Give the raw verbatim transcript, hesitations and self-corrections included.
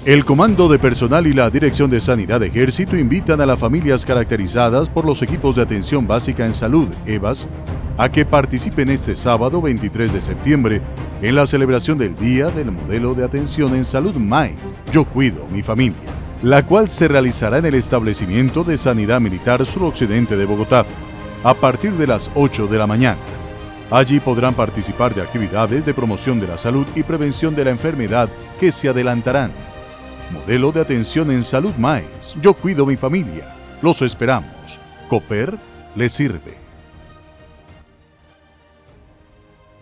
El Comando de Personal y la Dirección de Sanidad Ejército invitan a las familias caracterizadas por los equipos de atención básica en salud, E B A S, a que participen este sábado veintitrés de septiembre en la celebración del Día del Modelo de Atención en Salud M A E, Yo Cuido Mi Familia, la cual se realizará en el establecimiento de Sanidad Militar Suroccidente de Bogotá, a partir de las ocho de la mañana. Allí podrán participar de actividades de promoción de la salud y prevención de la enfermedad que se adelantarán. Modelo de atención en salud M A E, Yo Cuido Mi Familia. Los esperamos. Cooper le sirve.